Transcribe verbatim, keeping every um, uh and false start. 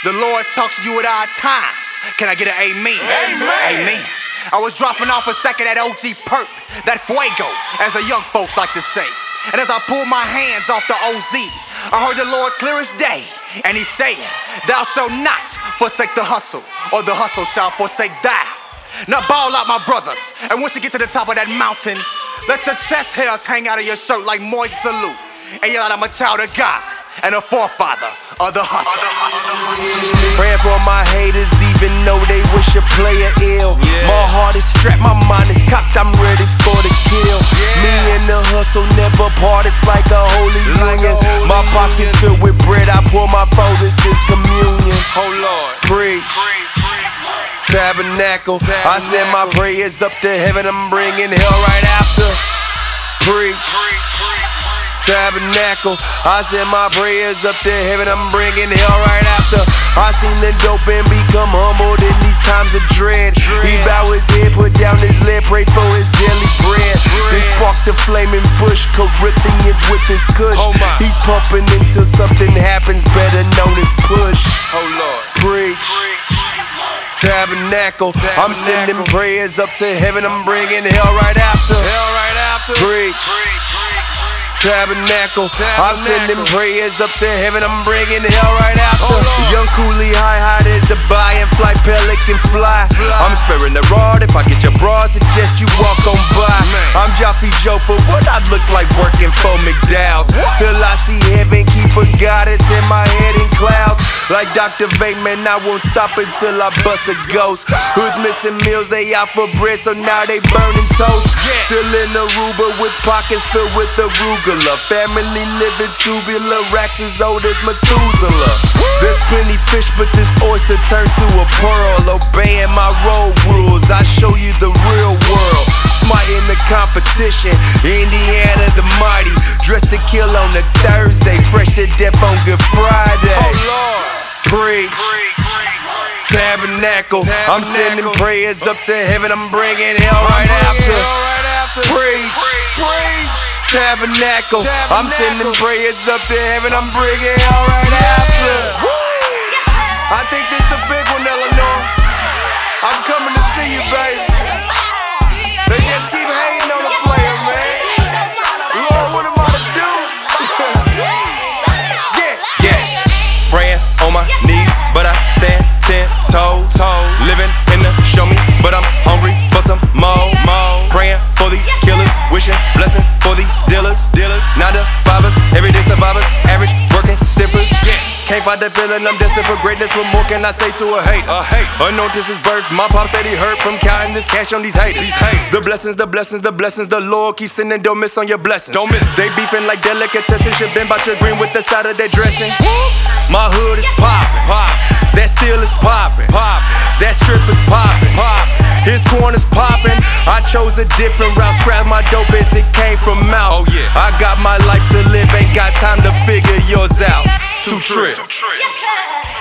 The Lord talks to you at all times. Can I get an amen? Amen. Amen. I was dropping off a second at O G Perp, that fuego, as the young folks like to say. And as I pulled my hands off the O Z, I heard the Lord clear as day, and He saying, "Thou shalt not forsake the hustle, or the hustle shall forsake thou." Now ball out, my brothers, and once you get to the top of that mountain, let your chest hairs hang out of your shirt like moist salute, and yell out, "I'm a child of God and a forefather of the hustle." Praying for my haters, even though they wish a player ill. Yeah. My heart is strapped, my mind is cocked, I'm ready for the kill. Yeah. Me and the hustle never part, it's like a holy like union. A holy my pockets union. Filled with bread, I pour my foe, this is communion. Oh Lord, preach. preach. Tabernacle. Tabernacle, I send my prayers up to heaven, I'm bringing hell right after. Preach. preach. Tabernacle, I send my prayers up to heaven, I'm bringing hell right after. I seen the dope and become humbled in these times of dread. He bow his head, put down his lid, pray for his daily bread. Then spark the flaming bush, Corinthians with his kush. He's pumping until something happens, better known as push. Oh Lord, preach. Tabernacle, I'm sending prayers up to heaven, I'm bringing hell right after. Hell right after. Preach. Tabernacle, I'm sending prayers up to heaven, I'm bringing hell right after. Oh, young coolie, high high is the buy and fly, pelican fly. fly. I'm sparing the rod, if I get your bra, suggest you walk on by. Man. I'm Joffy Joe for what I look like working for McDowell's. What? Till I see heaven, keep a goddess in my head in clouds. Like Doctor Vateman, I won't stop until I bust a ghost. Who's missing meals, they out for bread, so now they burning toast. Yeah. Still in Aruba with pockets filled with arugula. Family living tubular, racks as old as Methuselah. There's plenty fish, but this oyster turned to a pearl. Obeying my road rules, I show you the real world. Smiting the competition, Indiana the mighty. Dressed to kill on a Thursday, fresh to death on Good Friday. Oh Lord, preach. Tabernacle, I'm sending prayers up to heaven, I'm bringing hell right after. Preach. Tabernacle, I'm sending prayers up to heaven, I'm bringing hell right after. I think this the big one, Eleanor. I'm coming to see you, baby. They just keep hating on the player, man. Lord, what am I to do? Yeah, yes. Praying on my knees, but I stand ten toes. Living in the show me, but I'm hungry for some more. Praying for these killers, wishing blessing for these dealers. Dealers, nine to fivers, everyday survivors, average working stiffers. Yeah. Can't fight that feeling, I'm destined for greatness. What more can I say to a hate? A hate. Unknown this is birth. My pop said he hurt from counting this cash on these haters. These haters. The blessings, the blessings, the blessings. The Lord keeps sending. Don't miss on your blessings. Don't miss. They beefing like delicatessen. Should been about your green with the side of their dressing. My hood is poppin'. Pop. That steel is poppin'. Pop. That strip is poppin'. Pop. His corner's poppin'. I chose a different route. Scrap my dope as it came from mouth. Oh yeah. I got my life to live. Ain't got time to figure yours out. Too trip. Yes, sir.